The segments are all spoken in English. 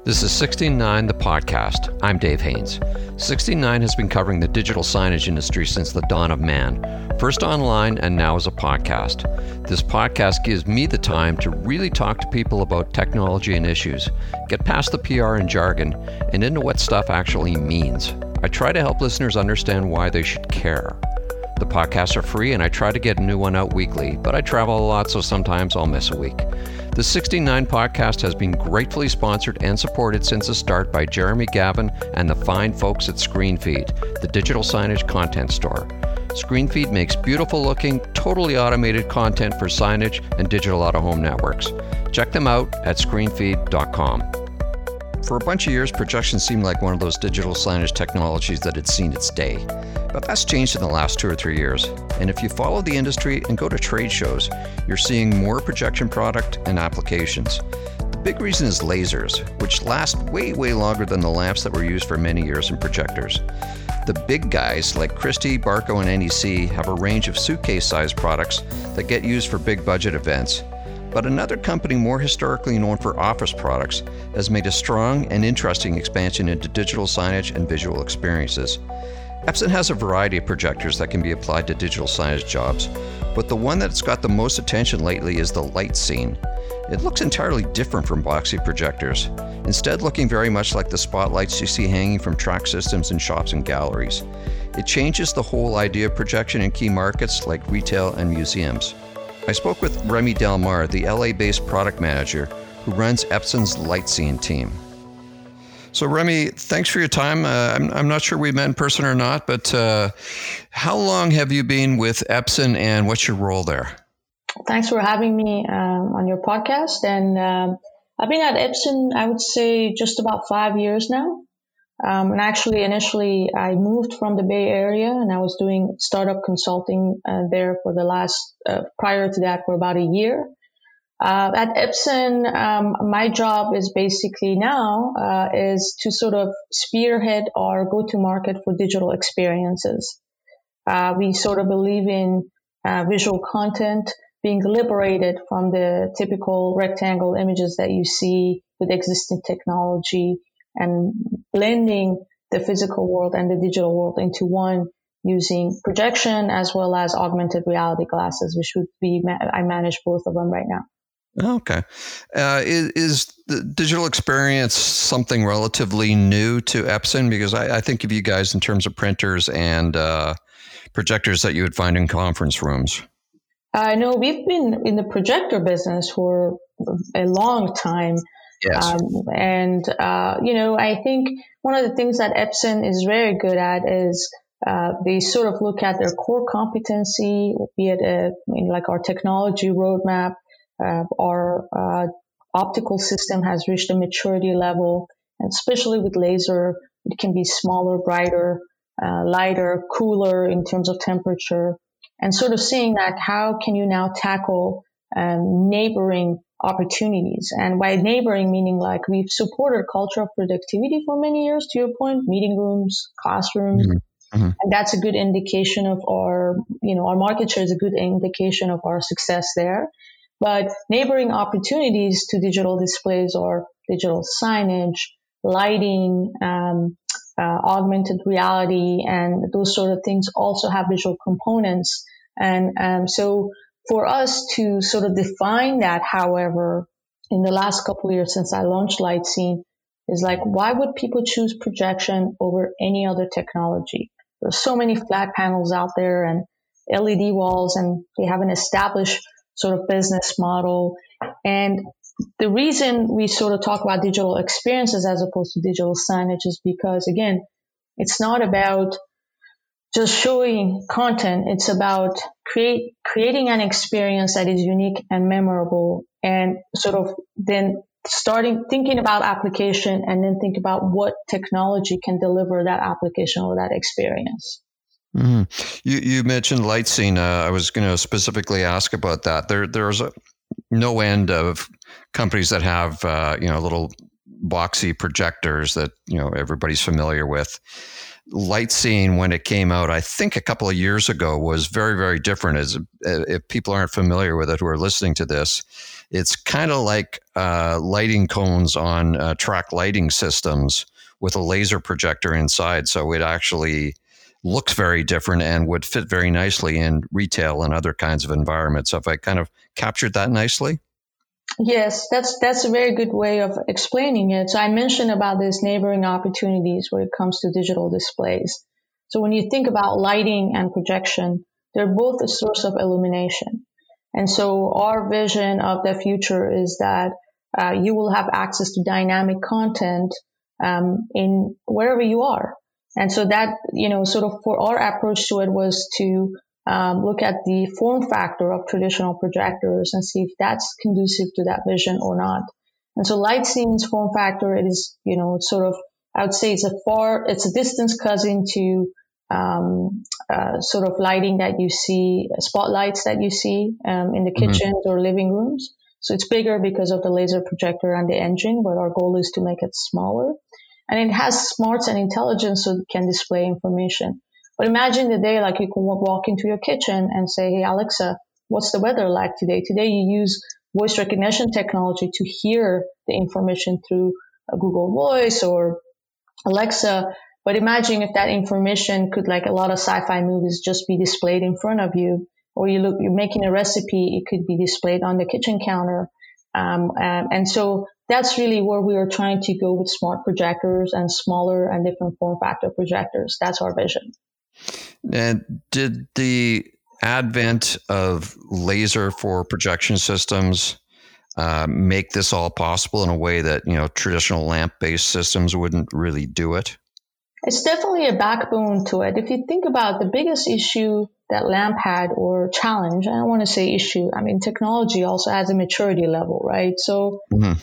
This is 16.9, the podcast. I'm Dave Haynes. 16.9 has been covering the digital signage industry since the dawn of man, first online and now as a podcast. This podcast gives me the time to really talk to people about technology and issues, get past the PR and jargon, and into what stuff actually means. I try to help listeners understand why they should care. The podcasts are free and I try to get a new one out weekly, but I travel a lot, so sometimes I'll miss a week. The 16.9 podcast has been gratefully sponsored and supported since the start by Jeremy Gavin and the fine folks at ScreenFeed, the digital signage content store. ScreenFeed makes beautiful looking, totally automated content for signage and digital out-of-home networks. Check them out at screenfeed.com. For a bunch of years, projection seemed like one of those digital signage technologies that had seen its day. But that's changed in the last 2 or 3 years. And if you follow the industry and go to trade shows, you're seeing more projection product and applications. The big reason is lasers, which last way longer than the lamps that were used for many years in projectors. The big guys like Christie, Barco, and NEC have a range of suitcase-sized products that get used for big budget events. But another company more historically known for office products has made a strong and interesting expansion into digital signage and visual experiences. Epson has a variety of projectors that can be applied to digital signage jobs, but the one that's got the most attention lately is the LightScene. It looks entirely different from boxy projectors, instead looking very much like the spotlights you see hanging from track systems in shops and galleries. It changes the whole idea of projection in key markets like retail and museums. I spoke with Remy Delmar, the LA-based product manager who runs Epson's LightScene team. So Remy, thanks for your time. I'm not sure we met in person or not, but how long have you been with Epson and what's your role there? Thanks for having me on your podcast. And I've been at Epson, I would say, just about 5 years now. And actually, initially, I moved from the Bay Area and I was doing startup consulting there for the last, prior to that, for about a year. At Epson, my job is basically now is to sort of spearhead our go-to-market for digital experiences. We sort of believe in visual content being liberated from the typical rectangle images that you see with existing technology and blending the physical world and the digital world into one using projection as well as augmented reality glasses, which would be, I manage both of them right now. Okay. Is the digital experience something relatively new to Epson? Because I think of you guys in terms of printers and projectors that you would find in conference rooms. No, we've been in the projector business for a long time. Yes. I think one of the things that Epson is very good at is they sort of look at their core competency, be it like our technology roadmap. Our optical system has reached a maturity level, and especially with laser, it can be smaller, brighter, lighter, cooler in terms of temperature, and sort of seeing that how can you now tackle neighboring opportunities. And by neighboring, meaning like we've supported culture of productivity for many years, to your point, meeting rooms, classrooms. Mm-hmm. And that's a good indication of our market share is a good indication of our success there. But neighboring opportunities to digital displays are digital signage, lighting, augmented reality, and those sort of things also have visual components. And so for us to sort of define that, however, in the last couple of years since I launched LightScene, is like, why would people choose projection over any other technology? There's so many flat panels out there and LED walls, and they have an established sort of business model. And the reason we sort of talk about digital experiences as opposed to digital signage is because, again, it's not about just showing content. It's about creating an experience that is unique and memorable, and sort of then thinking about application and then think about what technology can deliver that application or that experience. Mm-hmm. You mentioned LightScene. I was going to specifically ask about that. There's no end of companies that have little boxy projectors that everybody's familiar with. LightScene, when it came out, I think a couple of years ago, was very, very different. As if people aren't familiar with it who are listening to this, it's kind of like lighting cones on track lighting systems with a laser projector inside. So it actually looks very different and would fit very nicely in retail and other kinds of environments. So if I kind of captured that nicely. Yes, that's a very good way of explaining it. So I mentioned about these neighboring opportunities when it comes to digital displays. So when you think about lighting and projection, they're both a source of illumination. And so our vision of the future is that you will have access to dynamic content in wherever you are. And so that, sort of for our approach to it was to look at the form factor of traditional projectors and see if that's conducive to that vision or not. And so LightScene's form factor, it is, sort of, I would say it's a distance cousin to sort of lighting that you see, spotlights that you see in the kitchens or living rooms. So it's bigger because of the laser projector and the engine, but our goal is to make it smaller. And it has smarts and intelligence so it can display information. But imagine the day like you can walk into your kitchen and say, hey, Alexa, what's the weather like today? Today you use voice recognition technology to hear the information through Google Voice or Alexa. But imagine if that information could, like a lot of sci-fi movies, just be displayed in front of you. Or you're making a recipe, it could be displayed on the kitchen counter. And so that's really where we are trying to go with smart projectors and smaller and different form factor projectors. That's our vision. And did the advent of laser for projection systems make this all possible in a way that, traditional lamp-based systems wouldn't really do it? It's definitely a backbone to it. If you think about the biggest issue that lamp had or challenge, I don't want to say issue. I mean, technology also has a maturity level, right? So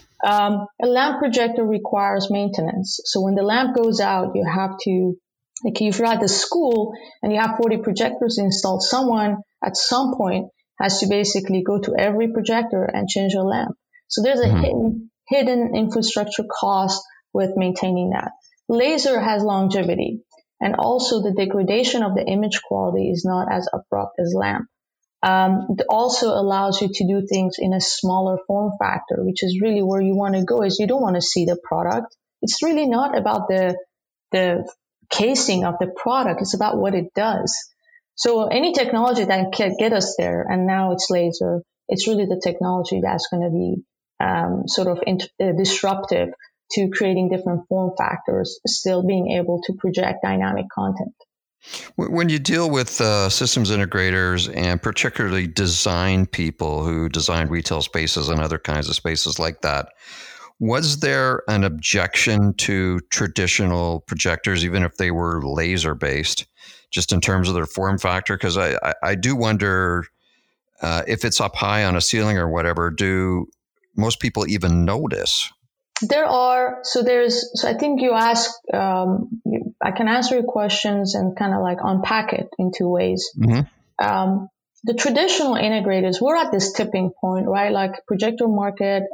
a lamp projector requires maintenance. So when the lamp goes out, you have to, like if you're at the school and you have 40 projectors installed, someone at some point has to basically go to every projector and change a lamp. So there's a hidden infrastructure cost with maintaining that. Laser has longevity, and also the degradation of the image quality is not as abrupt as lamp. It also allows you to do things in a smaller form factor, which is really where you want to go. Is you don't want to see the product. It's really not about the casing of the product. It's about what it does. So any technology that can get us there, and now it's laser, it's really the technology that's going to be sort of disruptive to creating different form factors, still being able to project dynamic content. When you deal with systems integrators and particularly design people who design retail spaces and other kinds of spaces like that, was there an objection to traditional projectors, even if they were laser based, just in terms of their form factor? Because I do wonder if it's up high on a ceiling or whatever, do most people even notice? So I think you ask, I can answer your questions and kind of like unpack it in two ways. The traditional integrators, we're at this tipping point, right? Like projector market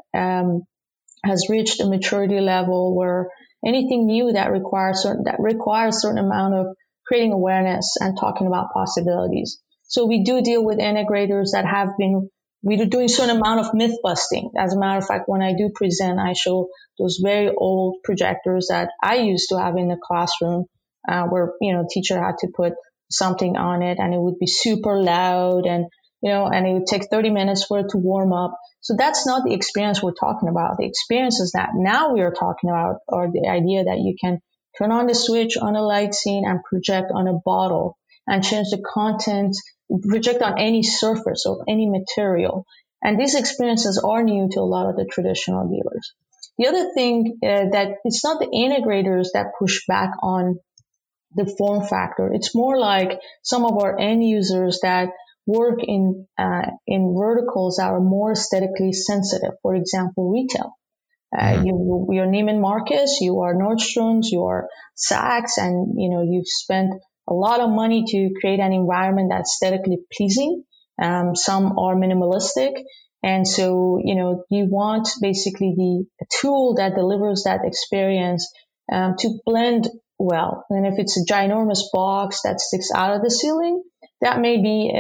has reached a maturity level where anything new that requires a certain amount of creating awareness and talking about possibilities. So we do deal with integrators that we're doing a certain amount of myth busting. As a matter of fact, when I do present, I show those very old projectors that I used to have in the classroom, where, teacher had to put something on it and it would be super loud and it would take 30 minutes for it to warm up. So that's not the experience we're talking about. The experiences that now we are talking about are the idea that you can turn on the switch on a LightScene and project on a bottle and change the content, project on any surface or any material. And these experiences are new to a lot of the traditional dealers. The other thing that it's not the integrators that push back on the form factor. It's more like some of our end users that work in verticals that are more aesthetically sensitive. For example, retail. You're Neiman Marcus, you are Nordstrom's, you are Saks, and you've spent a lot of money to create an environment that's aesthetically pleasing. Some are minimalistic. And so, you want basically the tool that delivers that experience to blend well. And if it's a ginormous box that sticks out of the ceiling, that may be,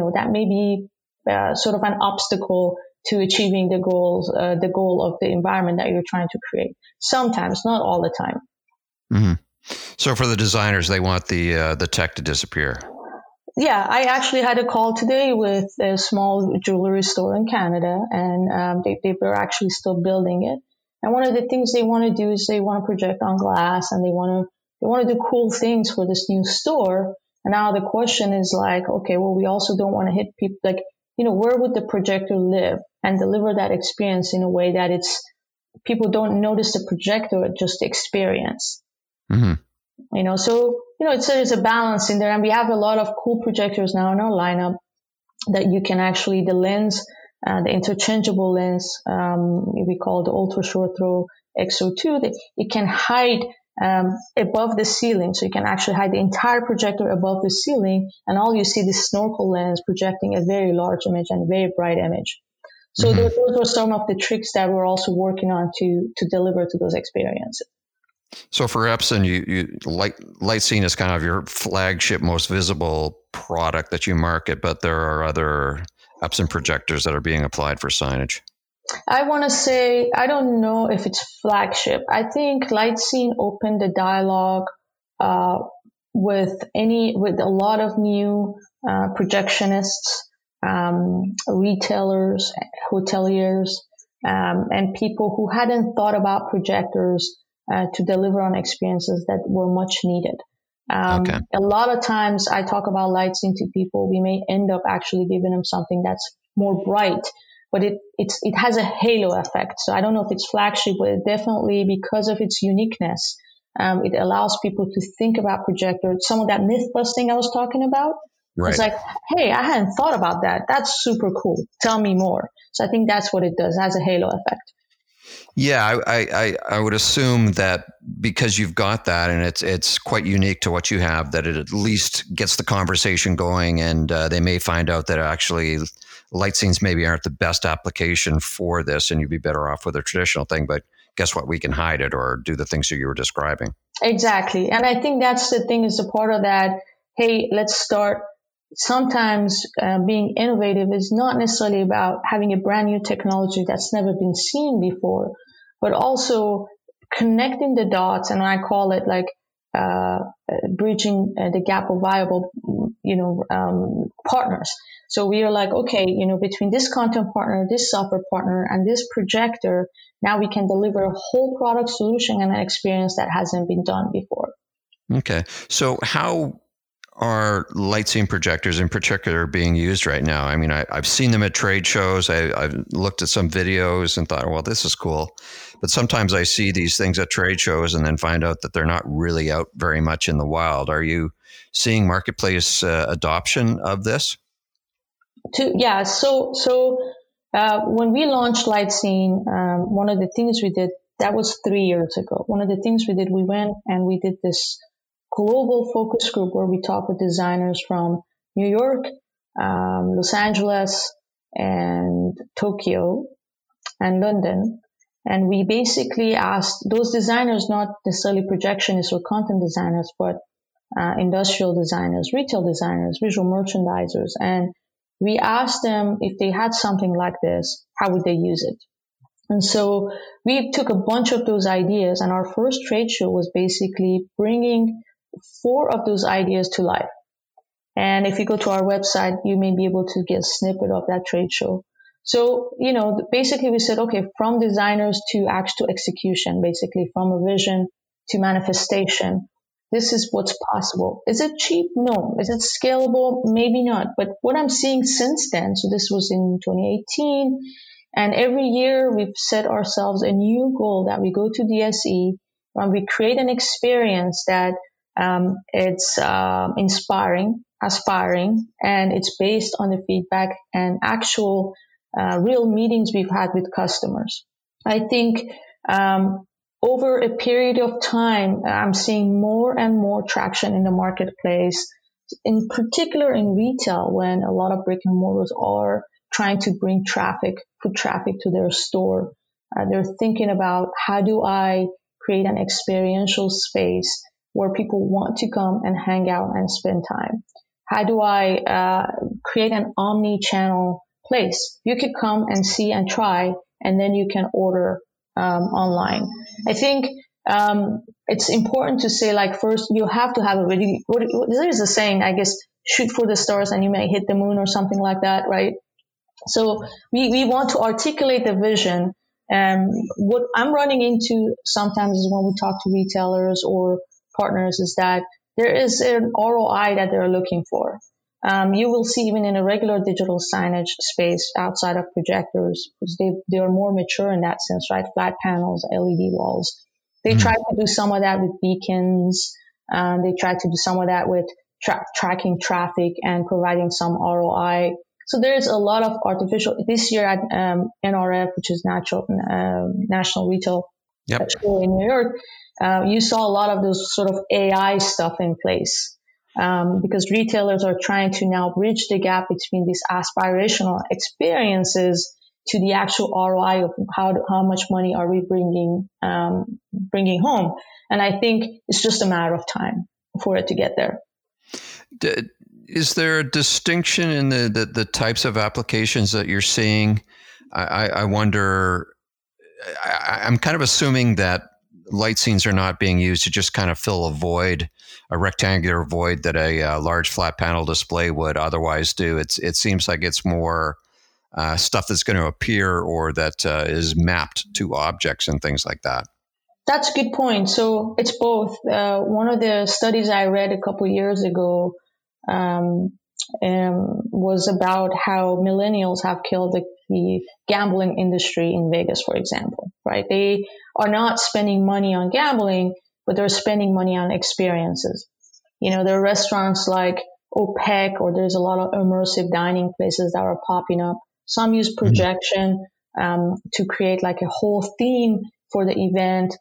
sort of an obstacle to achieving the goal of the environment that you're trying to create. Sometimes, not all the time. Mm-hmm. So for the designers, they want the tech to disappear. Yeah, I actually had a call today with a small jewelry store in Canada, and they were actually still building it. And one of the things they want to do is they want to project on glass, and they want to do cool things for this new store. And now the question is like, okay, well, we also don't want to hit people, like, where would the projector live and deliver that experience in a way that people don't notice the projector, just the experience. Mm-hmm. So there's a balance in there, and we have a lot of cool projectors now in our lineup that you can actually, the lens, the interchangeable lens, we call the ultra short throw XO2, that it can hide above the ceiling. So you can actually hide the entire projector above the ceiling, and all you see is snorkel lens projecting a very large image and a very bright image. So those are some of the tricks that we're also working on to deliver to those experiences. So for Epson, Lightscene is kind of your flagship, most visible product that you market, but there are other Epson projectors that are being applied for signage. I want to say, I don't know if it's flagship. I think Lightscene opened the dialogue with a lot of new projectionists, retailers, hoteliers, and people who hadn't thought about projectors to deliver on experiences that were much needed. Okay. A lot of times I talk about Lightscene to people, we may end up actually giving them something that's more bright, but it has a halo effect. So I don't know if it's flagship, but it definitely, because of its uniqueness, it allows people to think about projectors. Some of that myth busting I was talking about. Right. It's like, hey, I hadn't thought about that. That's super cool. Tell me more. So I think that's what it does. It has a halo effect. Yeah, I would assume that because you've got that and it's quite unique to what you have, that it at least gets the conversation going, and they may find out that actually Lightscenes maybe aren't the best application for this, and you'd be better off with a traditional thing. But guess what? We can hide it or do the things that you were describing. Exactly. And I think that's the thing, is a part of that. Hey, let's start. Sometimes being innovative is not necessarily about having a brand new technology that's never been seen before, but also connecting the dots. And I call it like bridging the gap of viable, partners. So we are like, okay, between this content partner, this software partner, and this projector, now we can deliver a whole product solution and an experience that hasn't been done before. Okay. So how are Lightscene projectors in particular being used right now? I mean, I've seen them at trade shows. I've looked at some videos and thought, well, this is cool. But sometimes I see these things at trade shows and then find out that they're not really out very much in the wild. Are you seeing marketplace adoption of this? Yeah. So when we launched Lightscene, one of the things we did, that was 3 years ago. One of the things we did, we went and we did this global focus group where we talk with designers from New York, Los Angeles, and Tokyo, and London. And we basically asked those designers, not necessarily projectionists or content designers, but industrial designers, retail designers, visual merchandisers. And we asked them if they had something like this, how would they use it? And so we took a bunch of those ideas, and our first trade show was basically bringing 4 of those ideas to life. And if you go to our website, you may be able to get a snippet of that trade show. So, basically we said, okay, from designers to actual execution, basically from a vision to manifestation, this is what's possible. Is it cheap? No. Is it scalable? Maybe not. But what I'm seeing since then, so this was in 2018, and every year we've set ourselves a new goal that we go to DSE and we create an experience that it's inspiring, aspiring, and it's based on the feedback and actual real meetings we've had with customers. I think over a period of time, I'm seeing more and more traction in the marketplace, in particular in retail, when a lot of brick and mortars are trying to bring foot traffic to their store. They're thinking about, how do I create an experiential space where people want to come and hang out and spend time? How do I create an omni-channel place? You could come and see and try, and then you can order online. I think it's important to say, like, first you have to have a really, there is a saying, I guess, shoot for the stars and you may hit the moon or something like that, right? So we want to articulate the vision. What I'm running into sometimes is when we talk to retailers or partners is that there is an ROI that they're looking for. You will see even in a regular digital signage space outside of projectors, because they are more mature in that sense, right? Flat panels, LED walls. They try to do some of that with beacons. They try to do some of that with tracking traffic and providing some ROI. So there's a lot of artificial. This year at NRF, which is National Retail Show in New York, you saw a lot of those sort of AI stuff in place. Because retailers are trying to now bridge the gap between these aspirational experiences to the actual ROI of how much money are we bringing home. And I think it's just a matter of time for it to get there. Is there a distinction in the types of applications that you're seeing? I wonder, I'm kind of assuming that light scenes are not being used to just kind of fill a rectangular void that a large flat panel display would otherwise do. It seems like it's more stuff that's going to appear or that is mapped to objects and things like that. That's a good point. So it's both. One of the studies I read a couple of years ago was about how millennials have killed the gambling industry in Vegas, for example, right? They are not spending money on gambling, but they're spending money on experiences. There are restaurants like OPEC, or there's a lot of immersive dining places that are popping up. Some use projection to create like a whole theme for the event.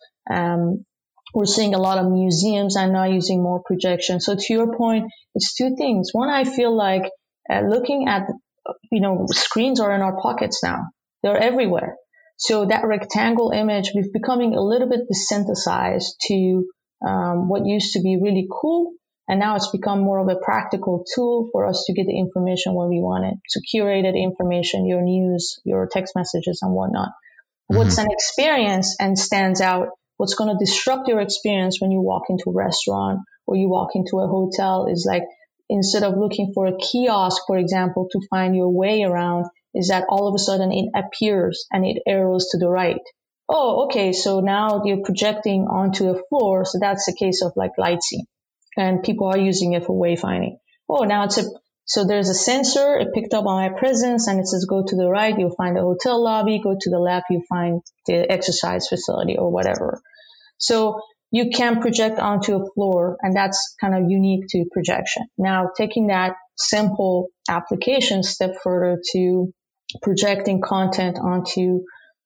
We're seeing a lot of museums and now using more projection. So to your point, it's two things. One, I feel like looking at, screens are in our pockets now. They're everywhere. So that rectangle image, we're becoming a little bit desensitized to what used to be really cool. And now it's become more of a practical tool for us to get the information when we want it. So curated information, your news, your text messages and whatnot. What's an experience and stands out, what's going to disrupt your experience when you walk into a restaurant or you walk into a hotel is like, instead of looking for a kiosk, for example, to find your way around, is that all of a sudden it appears and it arrows to the right. Oh, okay. So now you're projecting onto a floor. So that's the case of like light scene. And people are using it for wayfinding. Oh, now so there's a sensor. It picked up on my presence and it says go to the right. You'll find the hotel lobby. Go to the left. You find the exercise facility or whatever. So you can project onto a floor, and that's kind of unique to projection. Now, taking that simple application step further to projecting content onto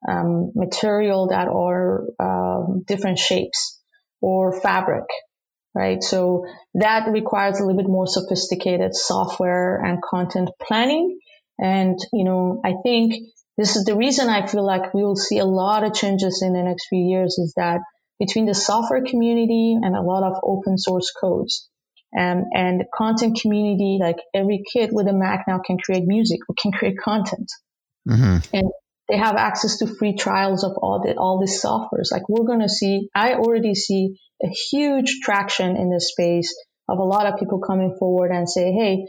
material that are different shapes or fabric, right? So that requires a little bit more sophisticated software and content planning. And, I think this is the reason I feel like we will see a lot of changes in the next few years is that between the software community and a lot of open source codes and the content community, like every kid with a Mac now can create music or can create content. And they have access to free trials of all these softwares. Like I already see a huge traction in this space of a lot of people coming forward and say, hey,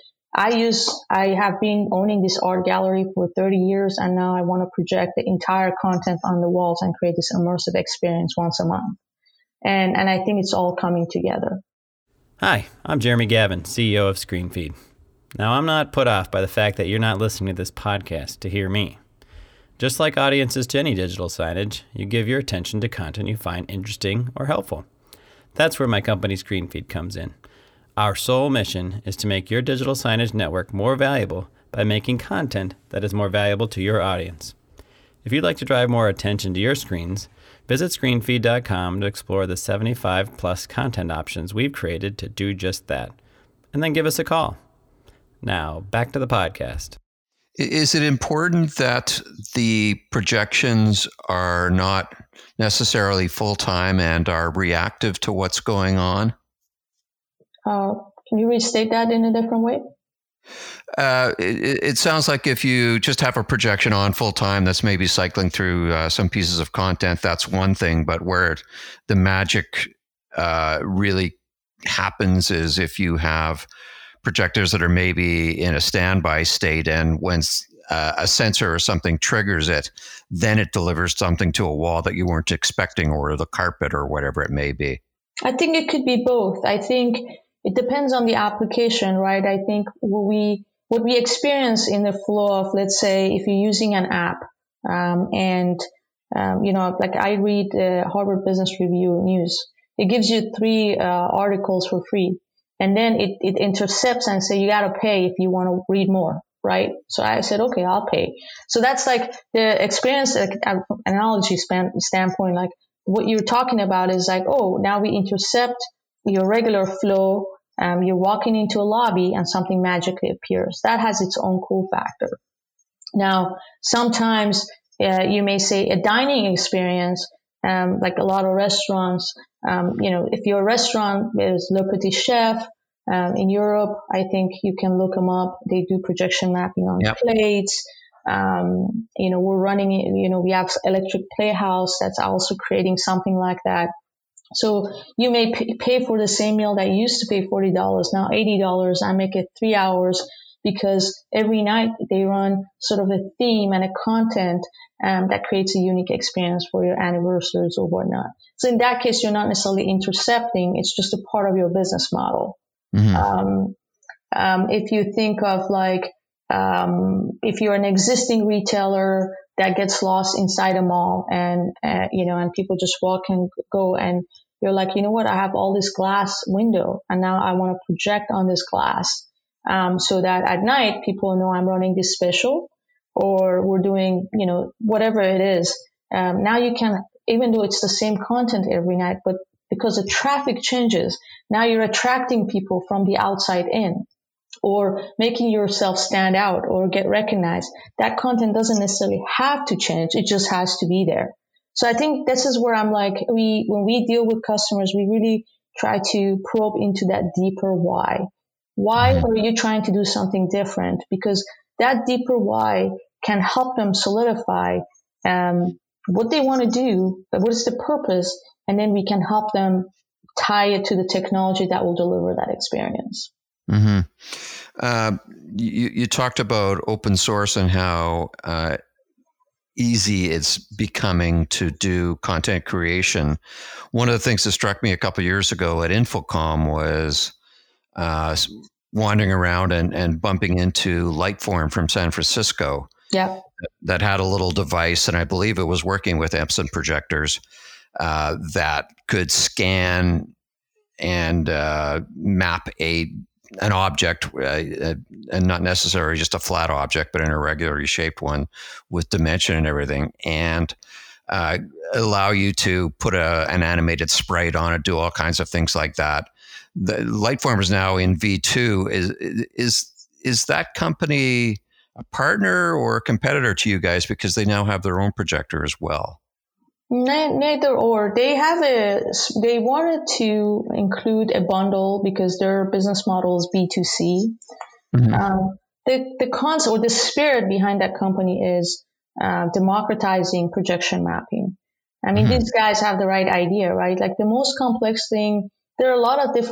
I have been owning this art gallery for 30 years and now I want to project the entire content on the walls and create this immersive experience once a month. And I think it's all coming together. Hi, I'm Jeremy Gavin, CEO of ScreenFeed. Now, I'm not put off by the fact that you're not listening to this podcast to hear me. Just like audiences to any digital signage, you give your attention to content you find interesting or helpful. That's where my company ScreenFeed comes in. Our sole mission is to make your digital signage network more valuable by making content that is more valuable to your audience. If you'd like to drive more attention to your screens, visit screenfeed.com to explore the 75 plus content options we've created to do just that. And then give us a call. Now, back to the podcast. Is it important that the projections are not necessarily full-time and are reactive to what's going on? Can you restate that in a different way? It sounds like if you just have a projection on full time, that's maybe cycling through some pieces of content. That's one thing, but where the magic really happens is if you have projectors that are maybe in a standby state, and when a sensor or something triggers it, then it delivers something to a wall that you weren't expecting, or the carpet, or whatever it may be. I think it could be both. I think it depends on the application, right? I think what we experience in the flow of, let's say, if you're using an app, like I read Harvard Business Review news, it gives you 3 articles for free, and then it intercepts and say you got to pay if you want to read more, right? So I said, okay, I'll pay. So that's like the experience, analogy standpoint, like what you're talking about is like, oh, now we intercept your regular flow. You're walking into a lobby and something magically appears. That has its own cool factor. Now, sometimes you may say a dining experience, like a lot of restaurants, if your restaurant is Le Petit Chef in Europe, I think you can look them up. They do projection mapping on plates. We're running, we have Electric Playhouse that's also creating something like that. So you may pay for the same meal that you used to pay $40, now $80. I make it 3 hours because every night they run sort of a theme and a content that creates a unique experience for your anniversaries or whatnot. So in that case, you're not necessarily intercepting. It's just a part of your business model. Mm-hmm. If you think of like, if you're an existing retailer that gets lost inside a mall and people just walk and go, and you're like, you know what, I have all this glass window and now I want to project on this glass, so that at night people know I'm running this special, or we're doing, whatever it is. Now you can, even though it's the same content every night, but because the traffic changes, now you're attracting people from the outside in, or making yourself stand out or get recognized. That content doesn't necessarily have to change. It just has to be there. So I think this is where I'm like, when we deal with customers, we really try to probe into that deeper why. Why are you trying to do something different? Because that deeper why can help them solidify what they want to do, what is the purpose, and then we can help them tie it to the technology that will deliver that experience. Mm-hmm. You talked about open source and how easy it's becoming to do content creation. One of the things that struck me a couple of years ago at Infocom was wandering around and bumping into Lightform from San Francisco. Yeah. That had a little device, and I believe it was working with Epson projectors that could scan and map an object, and not necessarily just a flat object, but an irregularly shaped one with dimension and everything, and allow you to put an animated sprite on it, do all kinds of things like that. The Lightform is now in V2. Is that company a partner or a competitor to you guys, because they now have their own projector as well? Neither or. They wanted to include a bundle because their business model is B2C. Mm-hmm. The concept or the spirit behind that company is democratizing projection mapping. I mean, these guys have the right idea, right? Like the most complex thing, there are a lot of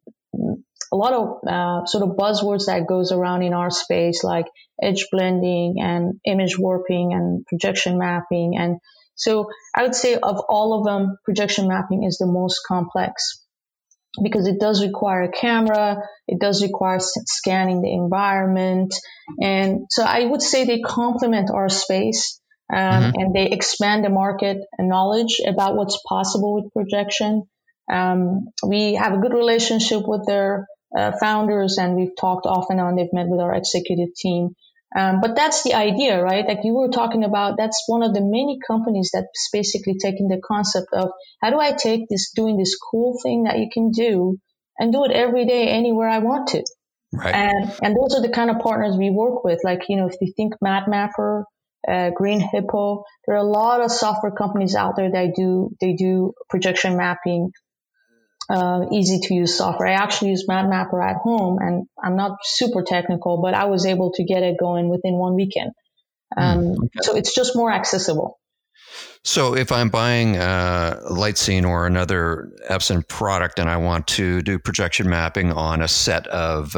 sort of buzzwords that goes around in our space, like edge blending and image warping and projection mapping. And so I would say of all of them, projection mapping is the most complex because it does require a camera. It does require scanning the environment. And so I would say they complement our space, and they expand the market and knowledge about what's possible with projection. We have a good relationship with their founders, and we've talked off and on. They've met with our executive team. But that's the idea, right? Like you were talking about, that's one of the many companies that's basically taking the concept of how do I take doing this cool thing that you can do and do it every day anywhere I want to. Right. And those are the kind of partners we work with. Like, if you think MapMapper, Green Hippo, there are a lot of software companies out there that do projection mapping. easy to use software. I actually use MapMapper at home, and I'm not super technical, but I was able to get it going within one weekend. So it's just more accessible. So if I'm buying Lightscene or another Epson product and I want to do projection mapping on a set of,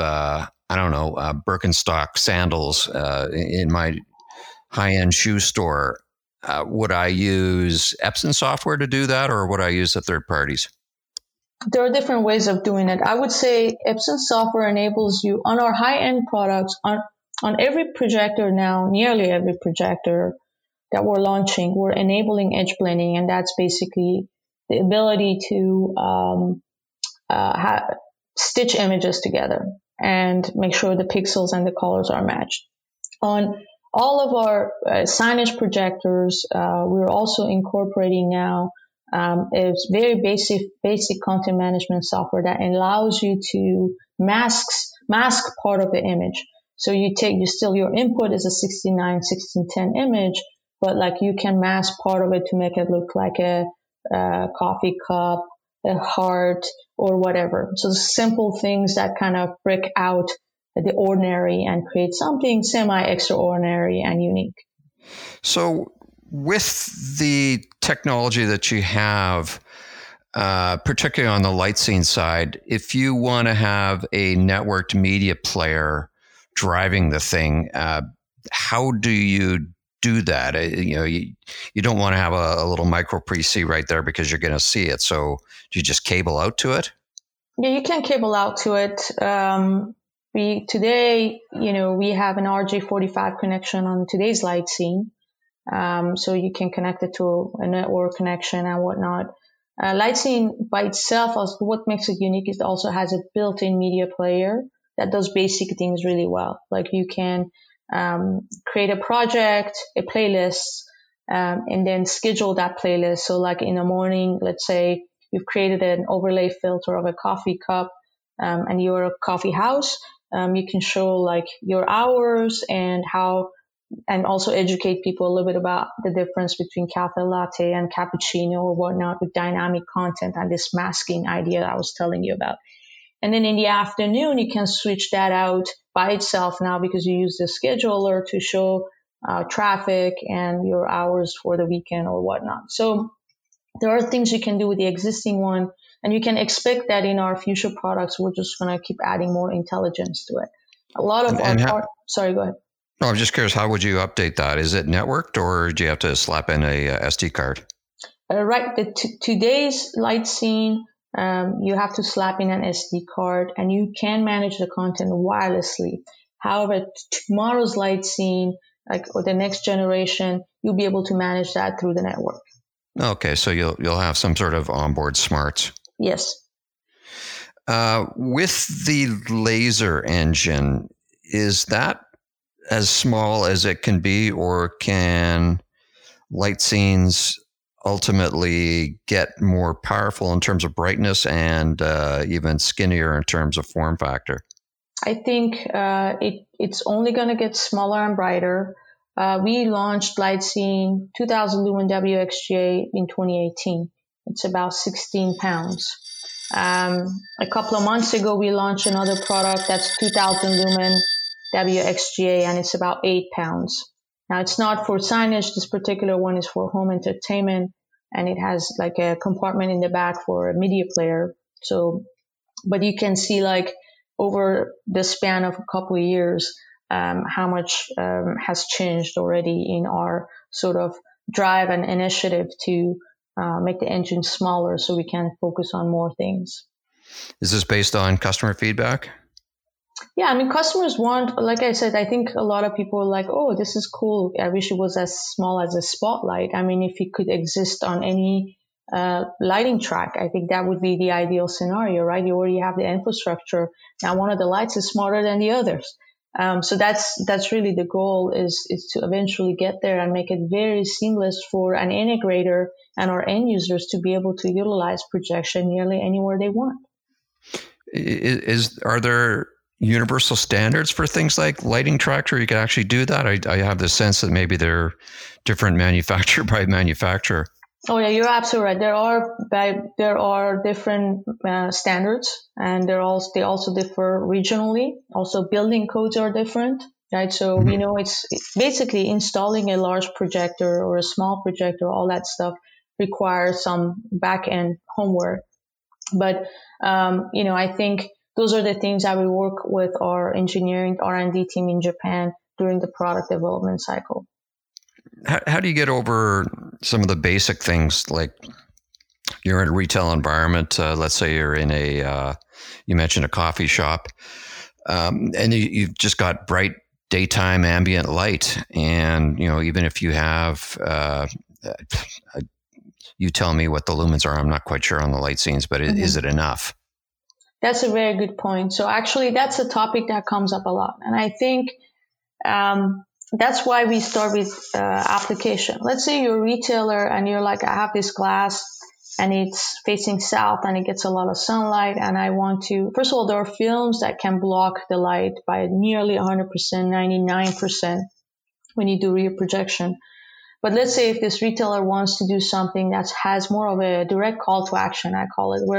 Birkenstock sandals in my high-end shoe store, would I use Epson software to do that, or would I use the third parties? There are different ways of doing it. I would say Epson software enables you on our high-end products, on every projector now, nearly every projector that we're launching, we're enabling edge blending, and that's basically the ability to stitch images together and make sure the pixels and the colors are matched. On all of our signage projectors, we're also incorporating now is very basic content management software that allows you to mask part of the image. So your input is a 16:10 image, but like you can mask part of it to make it look like a coffee cup, a heart, or whatever. So simple things that kind of break out the ordinary and create something semi-extraordinary and unique. So with the technology that you have, particularly on the Lightscene side, if you want to have a networked media player driving the thing, how do you do that? You don't want to have a little micro PC right there because you're going to see it. So do you just cable out to it? Yeah, you can cable out to it. We have an RJ45 connection on today's Lightscene. So you can connect it to a network connection and whatnot. Lightscene by itself, what makes it unique is it also has a built-in media player that does basic things really well. Like you can create a project, a playlist, and then schedule that playlist. So like in the morning, let's say you've created an overlay filter of a coffee cup, and you're a coffee house. You can show like your hours and also educate people a little bit about the difference between cafe latte and cappuccino or whatnot with dynamic content and this masking idea that I was telling you about. And then in the afternoon, you can switch that out by itself now because you use the scheduler to show traffic and your hours for the weekend or whatnot. So there are things you can do with the existing one, and you can expect that in our future products, we're just going to keep adding more intelligence to it. A lot of sorry, go ahead. No, I'm just curious, how would you update that? Is it networked or do you have to slap in a SD card? Right. Today's Lightscene, you have to slap in an SD card and you can manage the content wirelessly. However, tomorrow's Lightscene, or the next generation, you'll be able to manage that through the network. Okay, so you'll have some sort of onboard smarts. Yes. With the laser engine, is that as small as it can be, or can Lightscenes ultimately get more powerful in terms of brightness and even skinnier in terms of form factor? I think it's only going to get smaller and brighter. We launched Lightscene 2000 lumen WXGA in 2018. It's about 16 pounds. A couple of months ago, we launched another product that's 2000 lumen WXGA, and it's about 8 pounds. Now, it's not for signage. This particular one is for home entertainment, and it has like a compartment in the back for a media player. But you can see over the span of a couple of years, how much has changed already in our sort of drive and initiative to make the engine smaller so we can focus on more things. Is this based on customer feedback? Yeah, I mean, customers want, like I said, I think a lot of people are like, oh, this is cool. I wish it was as small as a spotlight. I mean, if it could exist on any lighting track, I think that would be the ideal scenario, right? You already have the infrastructure. Now, one of the lights is smarter than the others. So that's really the goal is to eventually get there and make it very seamless for an integrator and our end users to be able to utilize projection nearly anywhere they want. Are there universal standards for things like lighting tracks where you can actually do that? I have the sense that maybe they're different manufacturer by manufacturer. Oh yeah, you're absolutely right. There are different standards, and they also differ regionally. Also, building codes are different, right? So we know it's basically installing a large projector or a small projector. All that stuff requires some back end homework. But I think those are the things that we work with our engineering R&D team in Japan during the product development cycle. How do you get over some of the basic things, like you're in a retail environment? Let's say you're in you mentioned a coffee shop, and you've just got bright daytime ambient light, and even if you have, you tell me what the lumens are. I'm not quite sure on the light scenes, but is it enough? That's a very good point. So actually, that's a topic that comes up a lot, and I think that's why we start with application. Let's say you're a retailer and you're like, I have this glass and it's facing south and it gets a lot of sunlight, and I want to, first of all, there are films that can block the light by nearly 100%, 99% when you do rear projection. But let's say if this retailer wants to do something that has more of a direct call to action, I call it, where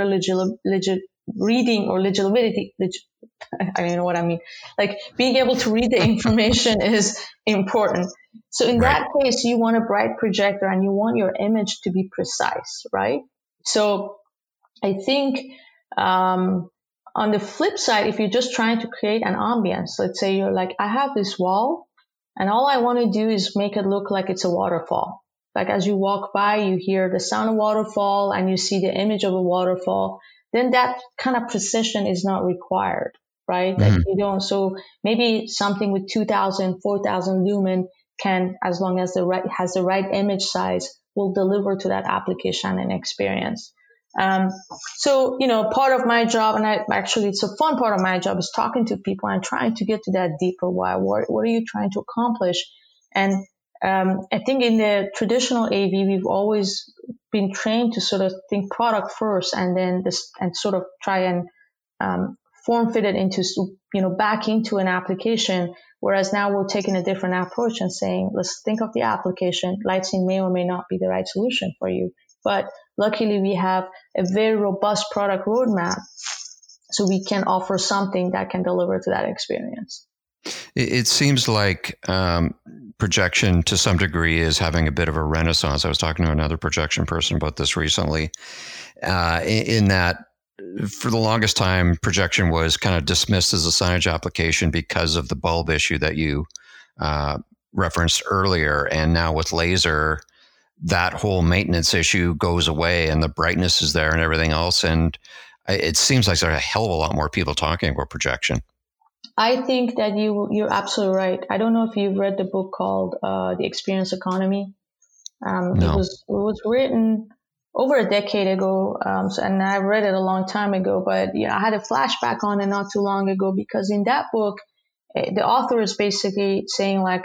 reading or legibility, I don't know what I mean. Like being able to read the information is important. So in that case, you want a bright projector and you want your image to be precise, right? So I think on the flip side, if you're just trying to create an ambience, let's say you're like, I have this wall and all I want to do is make it look like it's a waterfall. Like as you walk by, you hear the sound of waterfall and you see the image of a waterfall. Then that kind of precision is not required, right? Like you don't, so maybe something with 2,000, 4,000 lumen can, as long as has the right image size, will deliver to that application and experience. So, part of my job, and it's a fun part of my job, is talking to people and trying to get to that deeper why. What are you trying to accomplish? And I think in the traditional AV, we've always been trained to sort of think product first and then and sort of try and form fit it into, back into an application. Whereas now we're taking a different approach and saying, let's think of the application. Lightsync may or may not be the right solution for you. But luckily, we have a very robust product roadmap, so we can offer something that can deliver to that experience. It seems like projection to some degree is having a bit of a renaissance. I was talking to another projection person about this recently, in that for the longest time, projection was kind of dismissed as a signage application because of the bulb issue that you referenced earlier. And now with laser, that whole maintenance issue goes away and the brightness is there and everything else. And it seems like there's a hell of a lot more people talking about projection. I think that you're absolutely right. I don't know if you've read the book called The Experience Economy. No. It was written over a decade ago, and I read it a long time ago. But I had a flashback on it not too long ago, because in that book, the author is basically saying like,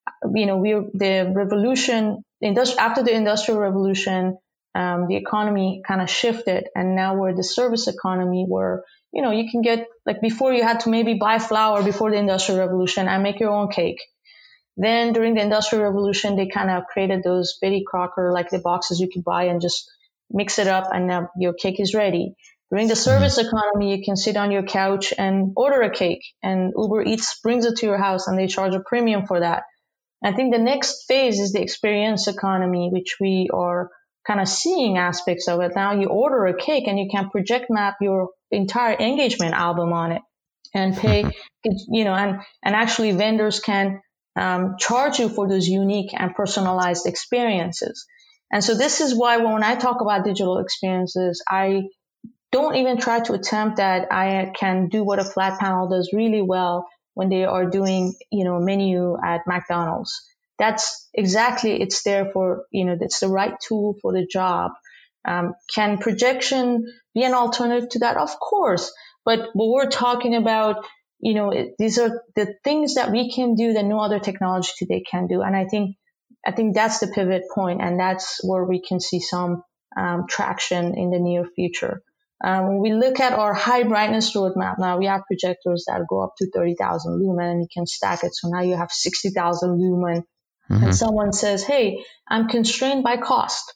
the revolution, after the Industrial Revolution, the economy kind of shifted, and now we're the service economy where, you can get, like before you had to maybe buy flour before the Industrial Revolution and make your own cake. Then during the Industrial Revolution, they kind of created those Betty Crocker, like the boxes you could buy and just mix it up and now your cake is ready. During the service economy, you can sit on your couch and order a cake and Uber Eats brings it to your house and they charge a premium for that. I think the next phase is the experience economy, which we are kind of seeing aspects of it. Now you order a cake and you can project map your entire engagement album on it and pay, and actually vendors can charge you for those unique and personalized experiences. And so this is why when I talk about digital experiences, I don't even try to attempt that I can do what a flat panel does really well when they are doing, a menu at McDonald's. That's exactly, it's there for, it's the right tool for the job. Can projection be an alternative to that? Of course. But what we're talking about, these are the things that we can do that no other technology today can do. And I think that's the pivot point, and that's where we can see some traction in the near future. When we look at our high brightness roadmap, now we have projectors that go up to 30,000 lumen and you can stack it. So now you have 60,000 lumen. And someone says, hey, I'm constrained by cost.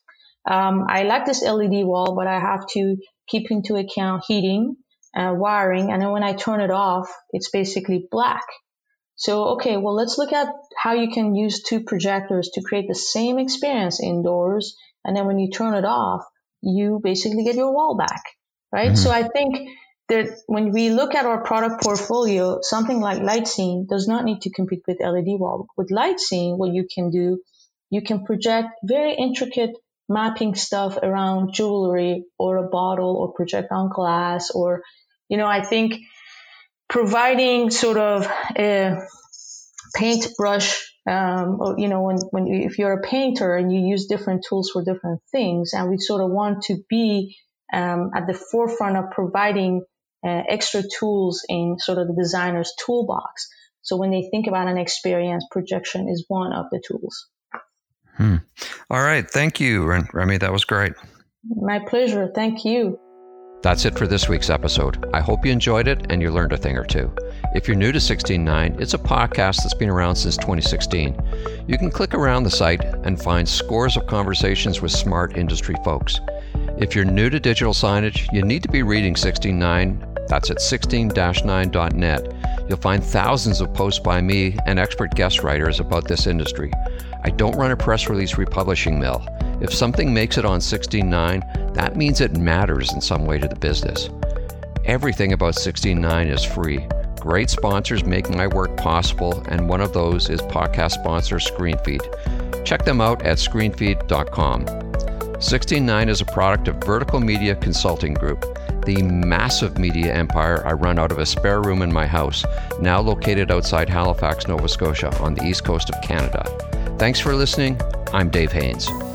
I like this LED wall, but I have to keep into account heating, wiring, and then when I turn it off, it's basically black. So, okay, well, let's look at how you can use two projectors to create the same experience indoors. And then when you turn it off, you basically get your wall back, right? Mm-hmm. So I think that when we look at our product portfolio, something like LightScene does not need to compete with LED wall. With LightScene, what you can do, you can project very intricate mapping stuff around jewelry or a bottle, or project on glass, or, I think providing sort of a paintbrush, or, if you're a painter and you use different tools for different things, and we sort of want to be at the forefront of providing extra tools in sort of the designer's toolbox. So when they think about an experience, projection is one of the tools. All right. Thank you, Remy. That was great. My pleasure. Thank you. That's it for this week's episode. I hope you enjoyed it and you learned a thing or two. If you're new to 16.9, it's a podcast that's been around since 2016. You can click around the site and find scores of conversations with smart industry folks. If you're new to digital signage, you need to be reading 16.9. That's at 16-9.net. You'll find thousands of posts by me and expert guest writers about this industry. I don't run a press release republishing mill. If something makes it on 16.9, that means it matters in some way to the business. Everything about 16.9 is free. Great sponsors make my work possible, and one of those is podcast sponsor ScreenFeed. Check them out at screenfeed.com. 16.9 is a product of Vertical Media Consulting Group, the massive media empire I run out of a spare room in my house, now located outside Halifax, Nova Scotia, on the east coast of Canada. Thanks for listening. I'm Dave Haynes.